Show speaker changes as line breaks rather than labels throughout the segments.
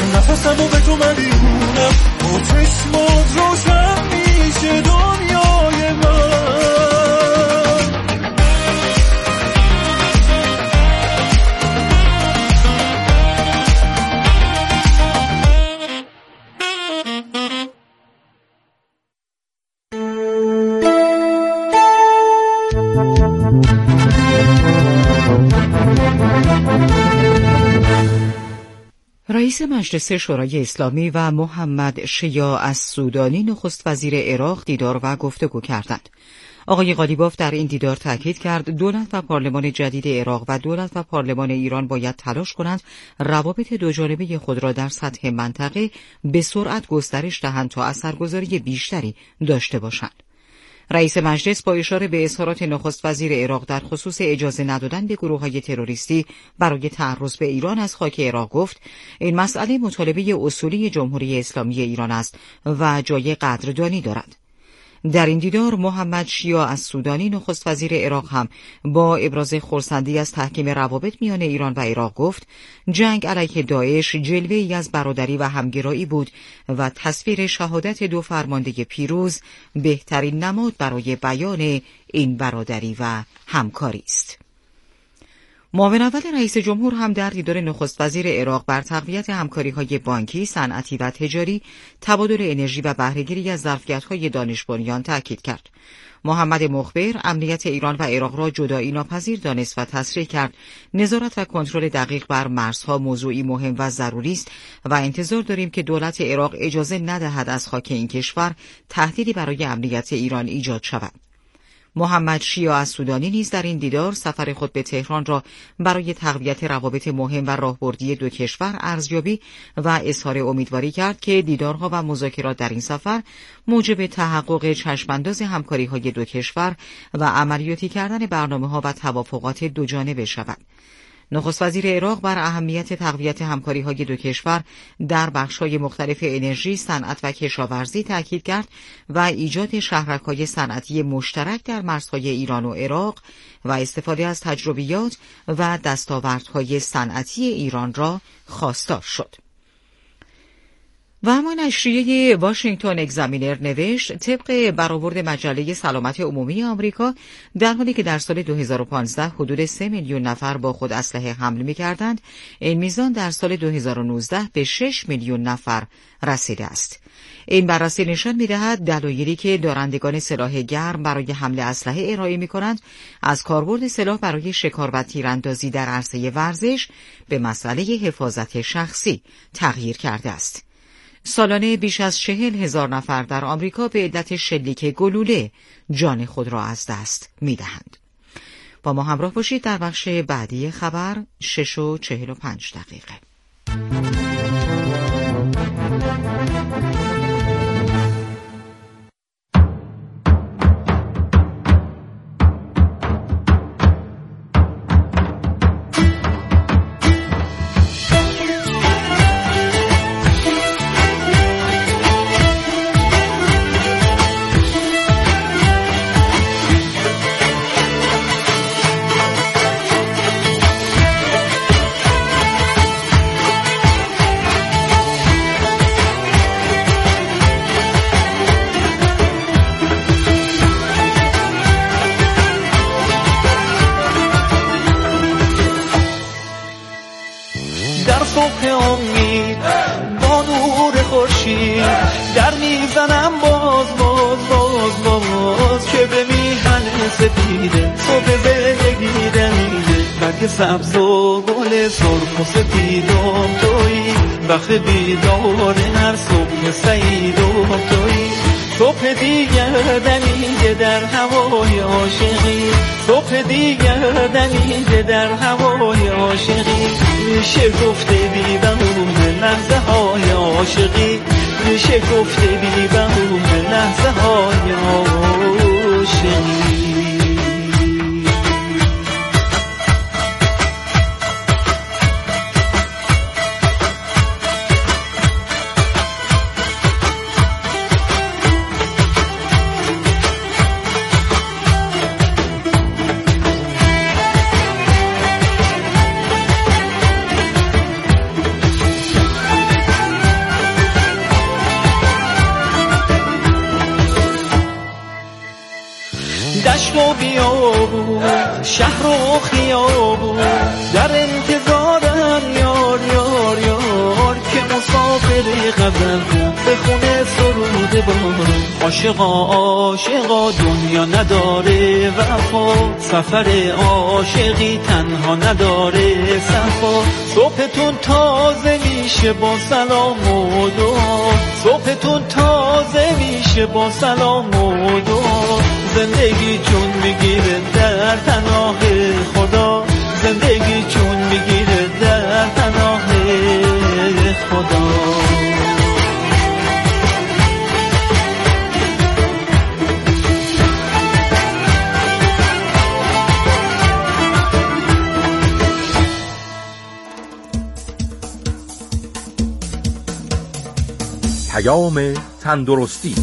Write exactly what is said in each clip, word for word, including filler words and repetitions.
نفسمو به تو مدیونم، با چشمات روشن میشه دنیای من.
رئیس مجلس شورای اسلامی و محمد شیاع السودانی نخست وزیر عراق دیدار و گفتگو کردند. آقای قالیباف در این دیدار تاکید کرد دولت و پارلمان جدید عراق و دولت و پارلمان ایران باید تلاش کنند روابط دوجانبه خود را در سطح منطقه به سرعت گسترش دهند تا اثرگذاری بیشتری داشته باشند. رئیس مجلس با اشاره به اظهارات نخست وزیر عراق در خصوص اجازه ندادن به گروه‌های تروریستی برای تعرض به ایران از خاک عراق گفت این مسئله مطالبه اصولی جمهوری اسلامی ایران است و جای قدردانی دارد. در این دیدار محمد شیاع السودانی نخست وزیر عراق هم با ابراز خرسندی از تحکیم روابط میان ایران و عراق گفت جنگ علیه داعش جلوه‌ای از برادری و همگرایی بود و تصویر شهادت دو فرمانده پیروز بهترین نماد برای بیان این برادری و همکاری است. معاون اول رئیس جمهور هم در دیدار نخست وزیر عراق بر تقویت همکاری‌های بانکی، صنعتی و تجاری، تبادل انرژی و بهره‌گیری از ظرفیت‌های دانش بنیان تاکید کرد. محمد مخبر امنیت ایران و عراق را جدایی ناپذیر دانست و تصریح کرد نظارت و کنترل دقیق بر مرزها موضوعی مهم و ضروری است و انتظار داریم که دولت عراق اجازه ندهد از خاک این کشور تهدیدی برای امنیت ایران ایجاد شود. محمد شیاع السودانی نیز در این دیدار سفر خود به تهران را برای تقویت روابط مهم و راهبردی دو کشور ارزیابی و اظهار امیدواری کرد که دیدارها و مذاکرات در این سفر موجب تحقق چشمانداز همکاری‌های دو کشور و عملیاتی کردن برنامه‌ها و توافقات دوجانبه شود. نخست وزیر عراق بر اهمیت تقویت همکاری‌های دو کشور در بخش‌های مختلف انرژی، صنعت و کشاورزی تاکید کرد و ایجاد شهرک‌های صنعتی مشترک در مرزهای ایران و عراق و استفاده از تجربیات و دستاوردهای صنعتی ایران را خواستار شد. و اما نشریه واشنگتن اگزامینر نوشت طبق برآورد مجله سلامت عمومی آمریکا در حالی که در سال دو هزار و پانزده حدود سه میلیون نفر با خود اسلحه حمل می‌کردند، این میزان در سال دو هزار و نوزده به شش میلیون نفر رسیده است. این بررسی نشان می‌دهد دلایلی که دارندگان سلاح گرم برای حمل اسلحه ارائه می‌کنند از کاربرد سلاح برای شکار و تیراندازی در عرصه ورزش به مسئله حفاظت شخصی تغییر کرده است. سالانه بیش از چهل هزار نفر در آمریکا به علت شلیک گلوله جان خود را از دست می‌دهند. با ما همراه باشید در بخش بعدی خبر شش و چهل و پنج دقیقه.
در میزنم باز باز باز باز که به میهن سپیده صبح زندگی دمیده برگ سبز و گل سرخ و سپیدم تویی بخت بیدار هر صبح سعیدم تویی صبح دیگر دمیده در هوای عاشقی صبح دیگر دمیده در هوای عاشقی میشه گفته بی بهونه لحظه های عاشقی میشه گفته بی بهونه لحظه های عاشقی. و بیابون، شهر و خیابون، در انتظارم یار یار یار که مسافر غزل کن به خونه سرود بارون. عاشقا عاشقا دنیا نداره وفا، سفر عاشقی تنها نداره صفا. صبحتون تازه میشه با سلام و دعا، صبحتون تازه میشه با سلام و دعا. زندگی چون میگیره در پناه خدا، زندگی چون میگیره در پناه خدا.
پیام تندرستی.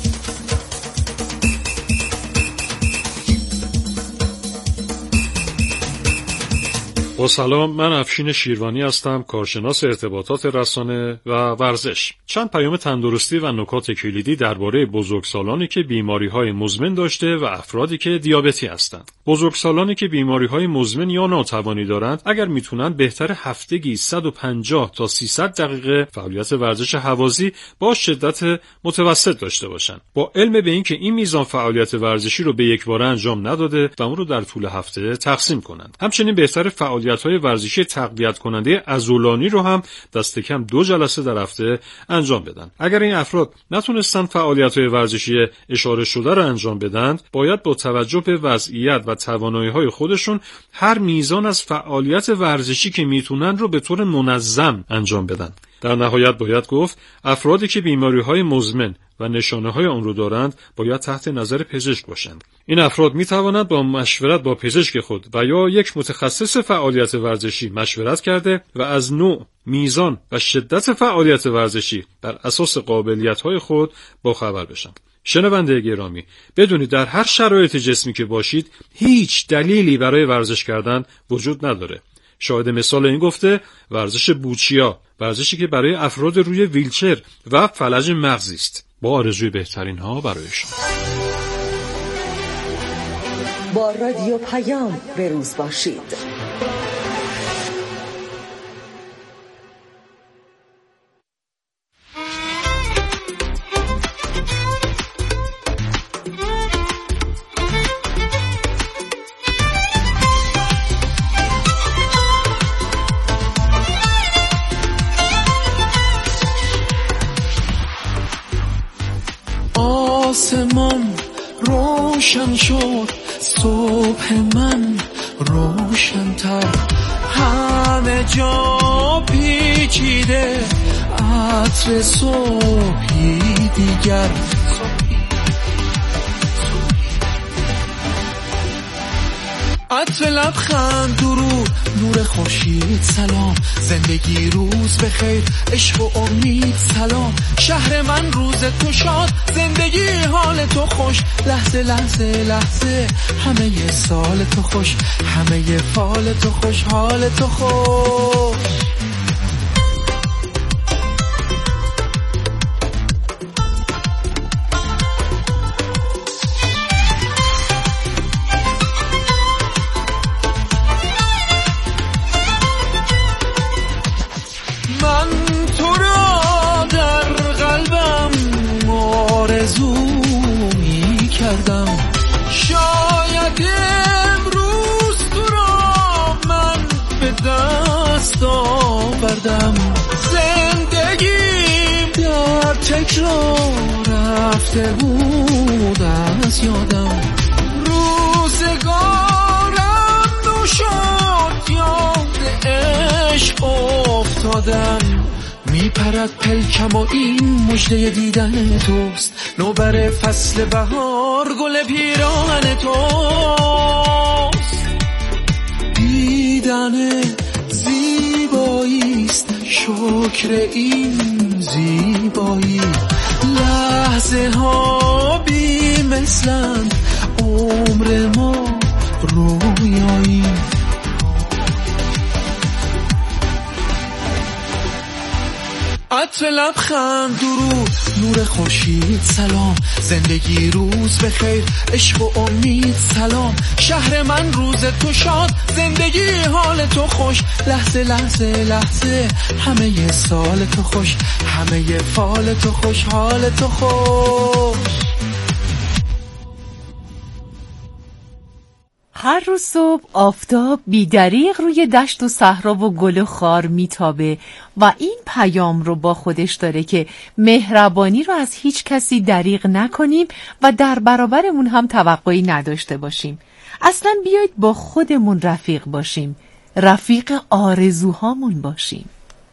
با سلام، من افشین شیروانی هستم، کارشناس ارتباطات رسانه و ورزش. چند پیام تندرستی و نکات کلیدی درباره بزرگسالانی که بیماری‌های مزمن داشته و افرادی که دیابتی هستند. بزرگسالانی که بیماری‌های مزمن یا ناتوانی دارند، اگر میتونن بهتر هفتگی صد و پنجاه تا سیصد دقیقه فعالیت ورزش هوازی با شدت متوسط داشته باشند. با علم به این که این میزان فعالیت ورزشی رو به یک بار انجام نداده و اون رو در طول هفته تقسیم کنند. همچنین بهتر فعالیت‌های ورزشی تقویت کننده عضلانی رو هم دست کم دو جلسه در هفته انجام بدن. اگر این افراد نتونستن فعالیت‌های ورزشی اشاره شده رو انجام بدن، باید با توجه به وضعیت و توانایی‌های خودشون هر میزان از فعالیت ورزشی که میتونن رو به طور منظم انجام بدن. در نهایت باید گفت افرادی که بیماری‌های مزمن و نشانه‌های آن رو دارند باید تحت نظر پزشک باشند. این افراد می‌توانند با مشورت با پزشک خود و یا یک متخصص فعالیت ورزشی مشورت کرده و از نوع، میزان و شدت فعالیت ورزشی بر اساس قابلیت‌های خود باخبر بشند. شنونده گرامی، بدونید در هر شرایط جسمی که باشید هیچ دلیلی برای ورزش کردن وجود نداره. شاهد مثال این گفته ورزش بوچیا، ورزشی که برای افراد روی ویلچر و فلج مغزی است. با آرزوی بهترین ها برایشان.
با رادیو پیام به روز باشید.
آسمان روشن شد، صبح من روشن‌تر، همه جا پیچیده عطر صبحی دیگر. عطر لبخند، درود، نور خورشید، سلام، زندگی روز بخیر، عشق و امید، سلام، شهر من روز تو شاد، زندگی حال تو خوش، لحظه لحظه لحظه همه ی سال تو خوش، همه ی فال تو خوش، حال تو خوش. شاید امروز تو را من به دست آوردم، زندگیم در تکرار رفته بود از یادم، روزگارم نو شد یاد عشق افتادم، میپرد پلکم و این مژده دیدن توست، نوبر فصل بهار گل پیراهن توست، دیدن زیباییست شکر این زیبایی، لحظه ها بی مثلن عمر ما رویایی. عطر لبخند درود نور خورشید سلام زندگی روز بخیر عشق و امید سلام شهر من روز تو شاد زندگی حال تو خوش لحظه لحظه لحظه همه ی سال تو خوش همه ی فال تو خوش حال تو خوش.
هر روز صبح آفتاب بی‌دریغ روی دشت و صحرا و گل و خار میتابه و این پیام رو با خودش داره که مهربانی رو از هیچ کسی دریغ نکنیم و در برابرمون هم توقعی نداشته باشیم. اصلاً بیایید با خودمون رفیق باشیم، رفیق آرزوهامون باشیم.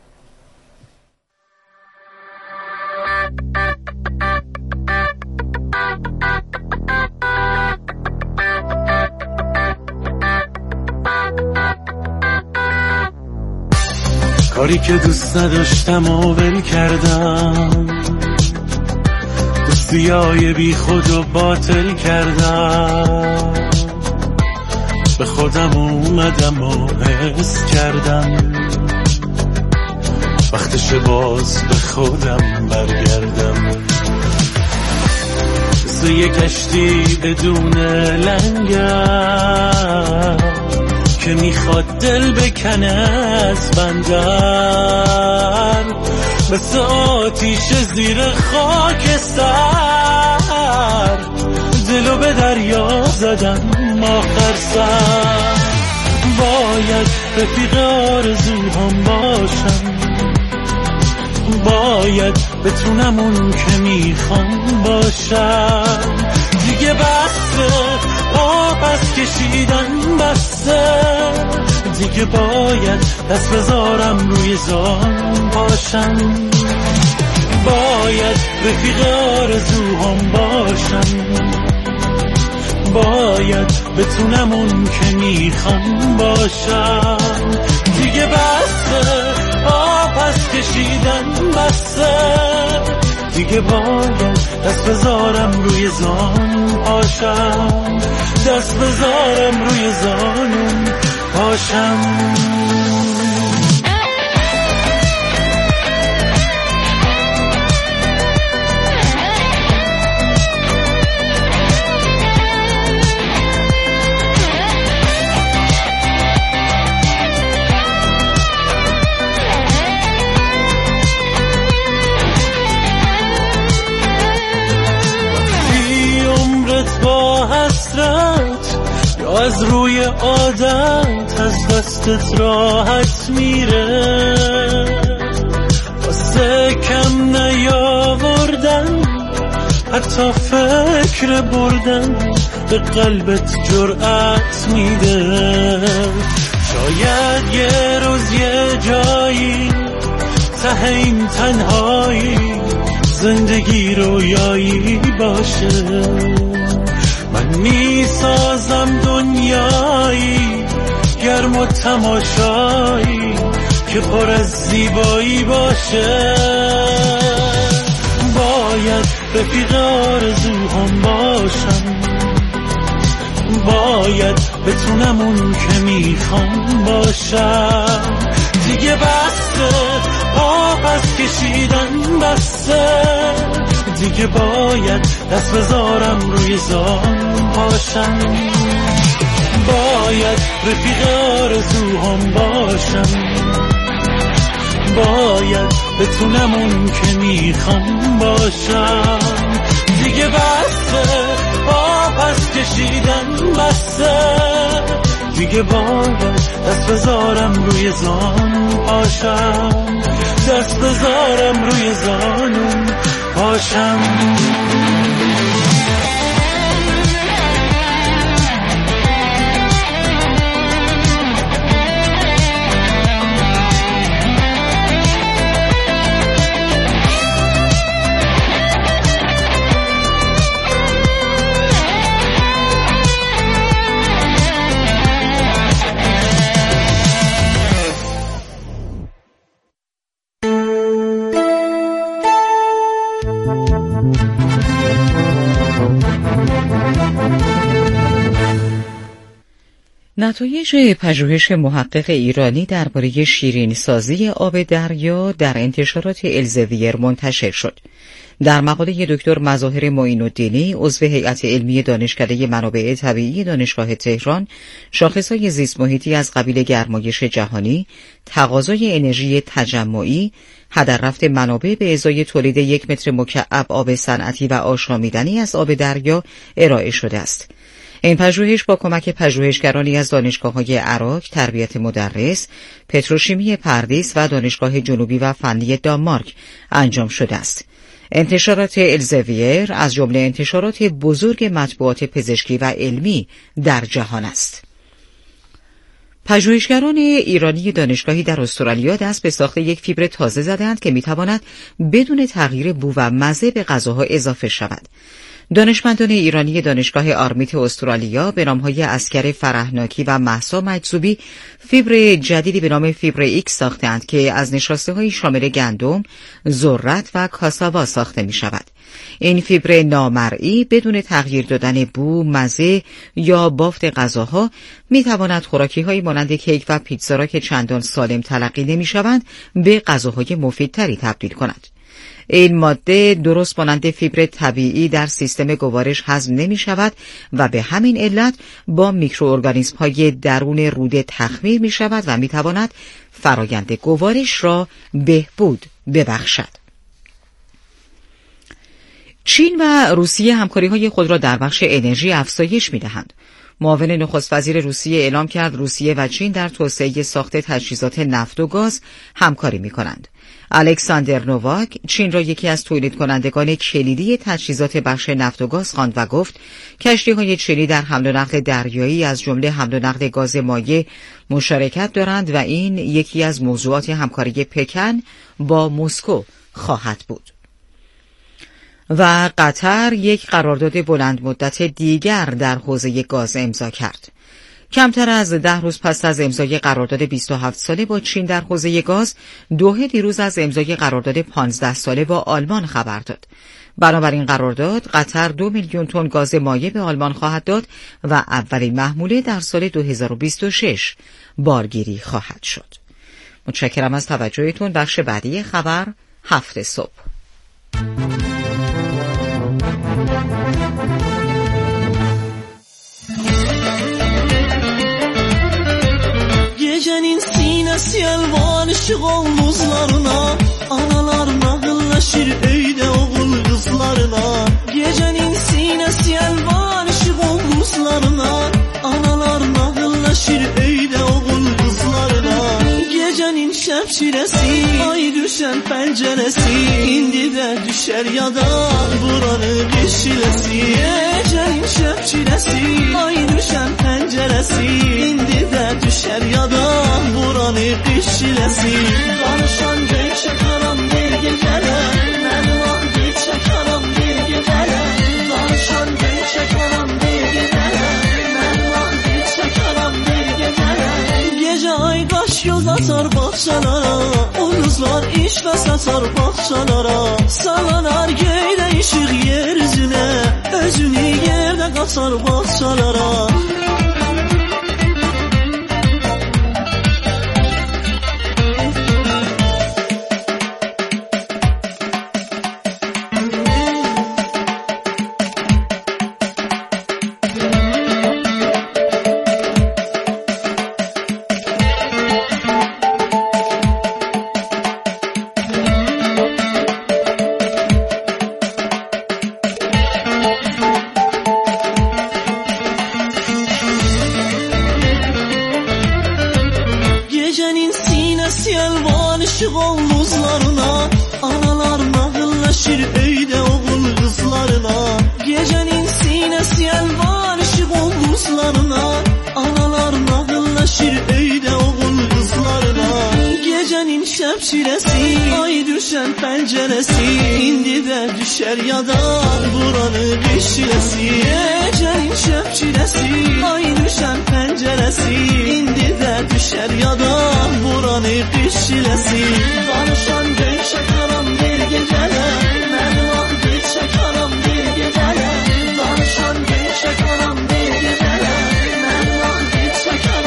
کاری که دوست نداشتم و ول کردم دوستیای بی خود و باطل کردم به خودم اومدم و حس کردم وقتش باز به خودم برگردم مثل یه کشتی بدون لنگر که میخواد دل بکنه از بندر مثل آتیش زیر خاک سر دلو به دریا زدم آخر سر باید رفیق آرزوهام باشم باید بتونم اون که میخوام باشم دیگه بسته آبس کشیدن بسته دیگه باید دست بذارم روی زان باشم باید رفیق آرزوهام باشم باید بتونم اون که میخوام باشم دیگه بسته آبس کشیدن بسته دیگه باید دست بذارم روی زان پاشم دست بذارم روی زانم پاشم. از روی عادت از دستت راحت میره واسه کم نیاوردن حتی فکر بردن به قلبت جرأت میده شاید یه روز یه جایی ته این تنهایی زندگی رویایی باشه من میسازم دنیایی گرم و تماشایی که پر از زیبایی باشه باید رفیق آرزوهام باشم باید بتونم اون که میخوام باشم دیگه بسته آبس کشیدن بسته دیگه باید دست بذارم روی زان پاشم باید رفیق آرزوهام باشم باید بتونم اون که میخوام باشم دیگه بسته آبس کشیدن بسته دیگه باید دست بذارم روی زان پاشم دست بذارم روی زانم پاشم.
نتایج پژوهش محقق ایرانی درباره شیرین‌سازی آب دریا در انتشارات الزویر منتشر شد. در مقاله دکتر مظاهر معین‌الدینی عضو هیئت علمی دانشکده منابع طبیعی دانشگاه تهران، شاخص‌های زیست محیطی از قبیل گرمایش جهانی، تقاضای انرژی تجمعی، هدر رفت منابع به ازای تولید یک متر مکعب آب صنعتی و آشامیدنی از آب دریا ارائه شده است. این پژوهش با کمک پژوهشگرانی از دانشگاه‌های عراق، تربیت مدرس، پتروشیمی پردیس و دانشگاه جنوبی و فنی دانمارک انجام شده است. انتشارات الزویر از جمله انتشارات بزرگ مطبوعات پزشکی و علمی در جهان است. پژوهشگران ایرانی دانشگاهی در استرالیا دست به ساخت یک فیبر تازه زدند که میتواند بدون تغییر بو و مزه به غذاها اضافه شود. دانشمندان ایرانی دانشگاه آرمیت استرالیا به نامهای اسکر فرهناکی و مهسا مجذوبی فیبر جدیدی به نام فیبر ایکس ساختند که از نشاسته‌های شامل گندم، ذرت و کاساوا ساخته می شود. این فیبر نامرئی بدون تغییر دادن بو، مزه یا بافت غذاها می تواند خوراکی‌هایی مانند کیک و پیتزا را که چندان سالم تلقی نمی شوند به غذاهای مفیدتری تبدیل کند. این ماده درست مانند فیبر طبیعی در سیستم گوارش هضم نمی شود و به همین علت با میکروارگانیسم های درون روده تخمیر می شود و می تواند فرایند گوارش را بهبود ببخشد. چین و روسیه همکاری های خود را در بخش انرژی افزایش می دهند. معاون نخست وزیر روسیه اعلام کرد روسیه و چین در توسعه ساخت تجهیزات نفت و گاز همکاری می کنند. الکساندر نوواک چین را یکی از تولید کنندگان کلیدی تجهیزات بخش نفت و گاز خواند و گفت کشتی‌های چینی در حمل و نقل دریایی از جمله حمل و نقل گاز مایع مشارکت دارند و این یکی از موضوعات همکاری پکن با مسکو خواهد بود. و قطر یک قرارداد بلند مدت دیگر در حوزه گاز امضا کرد. کمتر از ده روز پس از امضای قرارداد بیست و هفت ساله با چین در حوزه گاز، دوحه دیروز از امضای قرارداد پانزده ساله با آلمان خبر داد. بنابراین قرارداد قطر دو میلیون تن گاز مایع به آلمان خواهد داد و اولین محموله در سال دو هزار و بیست و شش بارگیری خواهد شد. متشکرم از توجهتون. بخش بعدی خبر هفت صبح.
Gecenin sinesi elvan ışık omuzlarına Analar nağıllaşır öyde oğul kızlarına Gecenin sinesi elvan ışık omuzlarına Analar nağıllaşır öyde oğul kızlarına Gecenin şepçiresi ay düşen penceresi İndi de düşer ya da buranın kışilesi Gecenin şepçiresi ay düşen penceresi İndi de düşer ya da buranın kışilesi Karışan genç karam bir gecele Ben vakit çakaram bir gecele Karışan genç karam bir gecele Ben vakit çakaram bir gecele Gece ay kaş göz atar bahçalara O kızlar iş ve satar bahçalara Salanar göyde ışık yeryüzüne Özünü yerde katar bahçalara Şepçiresi ay düşen penceresi indi de düşer ya da buranın kışilesi Gecenin şepçiresi ay düşen penceresi indi de düşer ya da buranın kışilesi Danışan genç çakaram bir gecele Ben vakit çakaram bir gecele Danışan genç çakaram bir gecele Ben vakit çakaram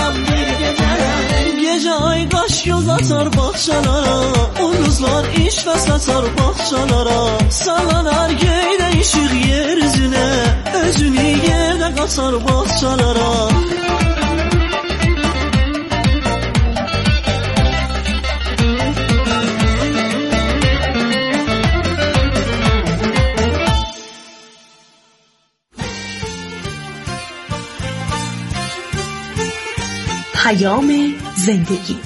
bağçalara, ulduzlar iş ve satar bağçalara. Sallanar geyde ışık yeryüzüne, özünü yerde katar bağçalara.
پیام زندگی.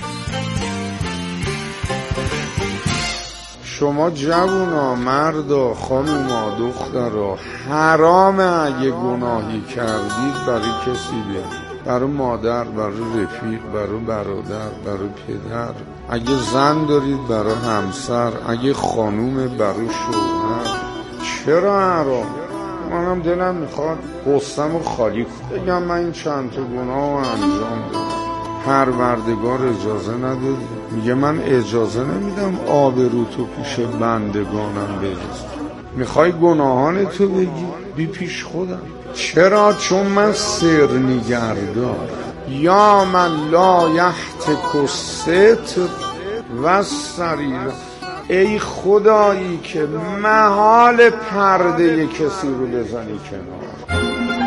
شما جوونا، مردا، خانوما، دخترا، حرامه اگه گناهی کردید برای کسی بیارید، برای مادر، برای رفیق، برای برادر، برای پدر. اگه زن دارید برای همسر، اگه خانومه برای شوهر. چرا حرام؟ منم دلم میخواد قصه‌مو خالی کنم، بگم من این چند تا گناه رو انجام دادم. پروردگار اجازه نداد، میگه من اجازه نمیدم آبرو تو پیش بندگانم بریز. میخوای گناهان تو بگی؟ بی پیش خودم. چرا؟ چون من سر نگردار. یا من لا یحتک الستر و سریر. ای خدایی که محال پرده کسی رو بزنی کنار.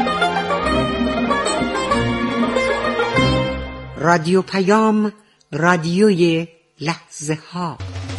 رادیو پیام، رادیوی لحظه ها.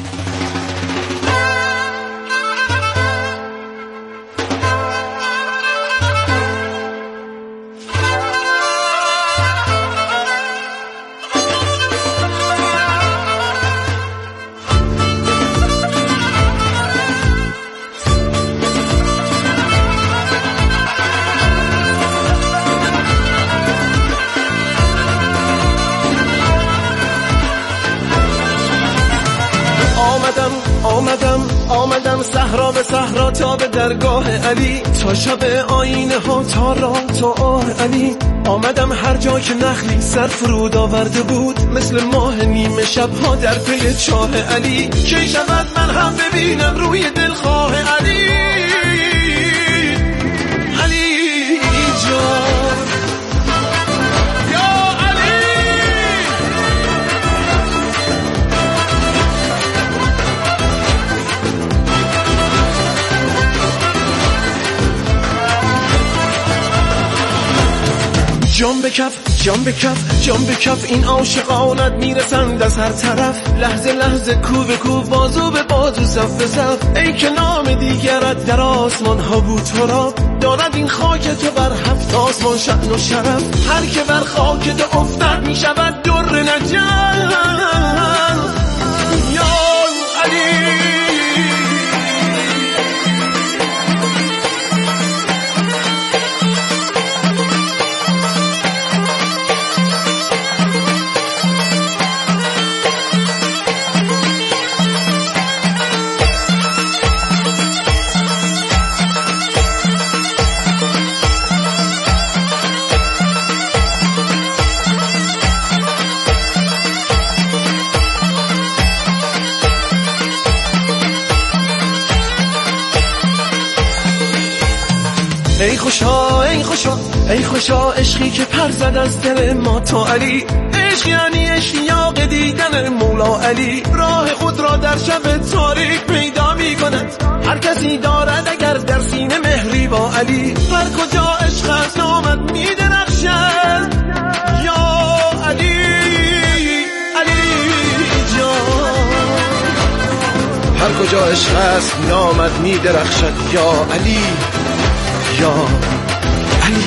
آمدم صحرا به صحرا تا به درگاه علی، تا شب آینه ها تا راه تا آه علی. آمدم هر جا که نخلی سر فرود آورده بود، مثل ماه نیمه شب ها در پی چاه علی. کی شود من هم ببینم روی دلخواه علی. علی جان جان به کف، جان به کف، جان به کف، این عاشقانت میرسند از هر طرف. لحظه لحظه کو به کو، بازو به بازو، صف به صف. ای که نام دیگرت در آسمان ها بود تو را، دارد این خاک تو بر هفت آسمان شأن و شرف. هر که بر خاک تو افتد میشود در نجات. یا علی ای خوشا ای خوشا ای خوشا، عشقی که پر زد از دل ما تا علی. عشق یعنی اشتیاق دیدن مولا علی. راه خود را در شب تاریک پیدا می کند هر کسی دارد اگر در سینه مهری با علی. هر کجا عشق است نامت می درخشد. یا علی علی جان، هر کجا عشق است نامت می درخشد. یا علی یا علی.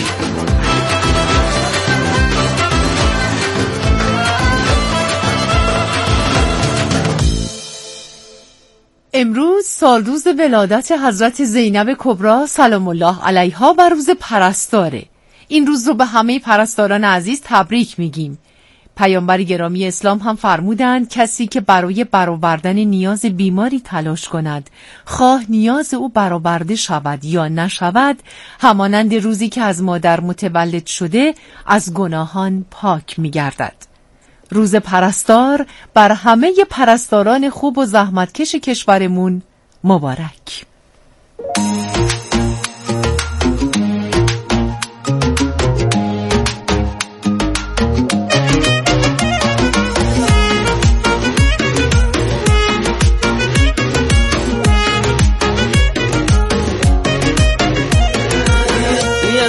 امروز سالروز ولادت حضرت زینب کبری سلام الله علیها و روز پرستاره. این روز رو به همه پرستاران عزیز تبریک میگیم. پیامبر گرامی اسلام هم فرمودند کسی که برای برآوردن نیاز بیماری تلاش کند، خواه نیاز او برآورده شود یا نشود، همانند روزی که از مادر متولد شده از گناهان پاک می‌گردد. روز پرستار بر همه پرستاران خوب و زحمتکش کشورمون مبارک.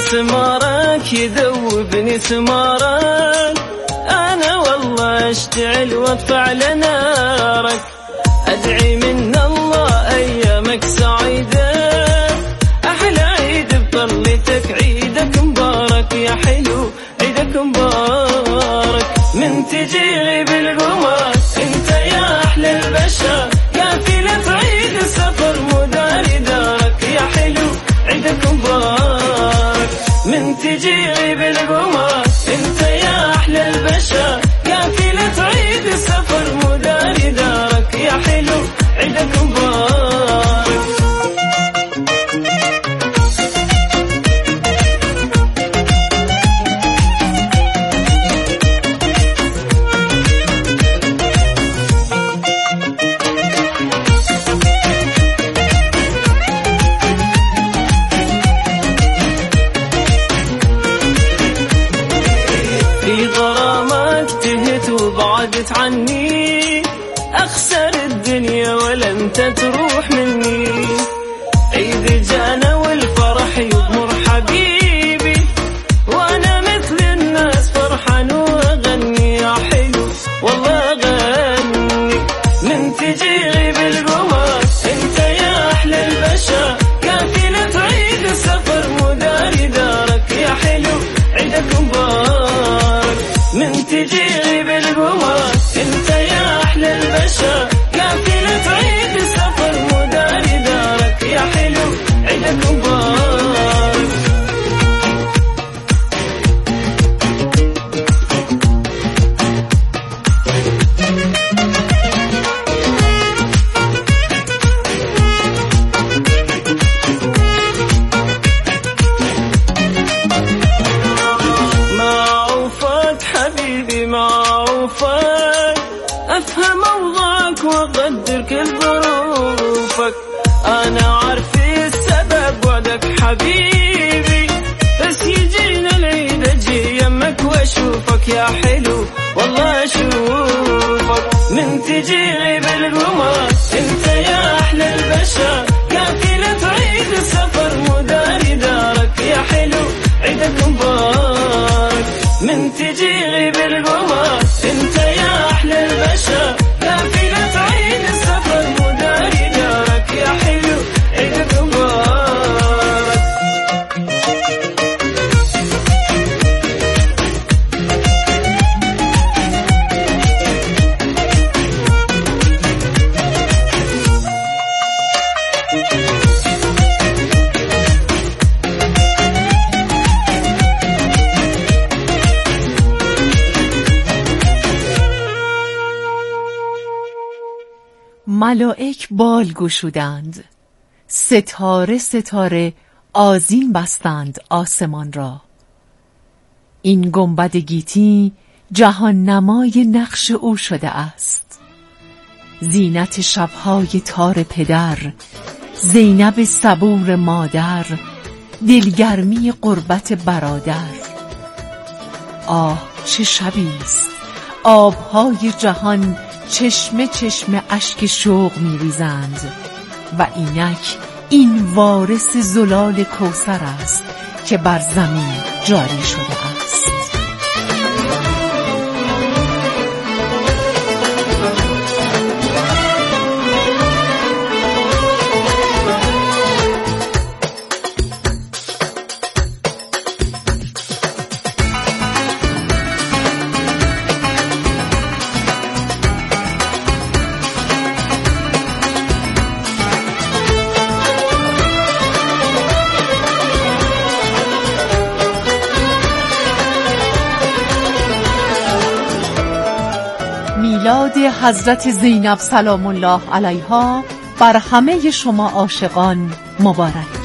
سمارك يذوبني سمارك، أنا والله أشتعل وأطفع لنارك. أدعي من الله أيامك سعيدة، أحلى عيد بطلتك عيدك مبارك يا حلو عيدك مبارك. من تجي بالقمر انت يا أحلى البشر، قافلة عيد السفر مداري دارك يا حلو عيدك مبارك. من تجي بالقمر انت يا أحلى البشر، قافلة عيد السفر مداري دارك يا حلو عيدك مبارك. في غرامك تهت وبعدت عني، أخسر الدنيا ولا أنت تروح مني. عيد جانا والفرح يضمر حبيبي، وأنا مثل الناس فرحان وأغني يا حلو والله أغني. من تجي بالقمر أنت يا أحلى البشر، قافلة عيد السفر مداري دارك يا حلو عيدك مبارك. من تجي بالقمر انت يا أحلى البشر، قافلة عيد السفر مداري دارك يا حلو عيدك مبارك. معوفك حبيبي معوفك، أفهم أوضاعك وأقدر كل ظروفك. أنا عارف السبب بعدك حبيبي، بس يجينا العيد أجي يمك وأشوفك يا حلو والله أشوفك. من تجي بالقمر أنت يا أحلى البشر، قافلة عيد السفر مداري دارك يا حلو عيدك مبارك. من تجي بالقمر أنت يا أحلى البشر، قافلة عيد السفر مداري دارك يا حلو عيدك مبارك.
ملائک بال گشودند، ستاره ستاره آذین بستند آسمان را. این گنبد گیتی جهان نمای نقش او شده است. زینت شبهای تار پدر، زینب صبور مادر، دلگرمی قربت برادر. آه چه شبیست، آبهای جهان چشمه چشمه اشک شوق می‌ریزند و اینک این وارث زلال کوثر است که بر زمین جاری شده است. میلاد حضرت زینب سلام الله علیها بر همه شما عاشقان مبارک.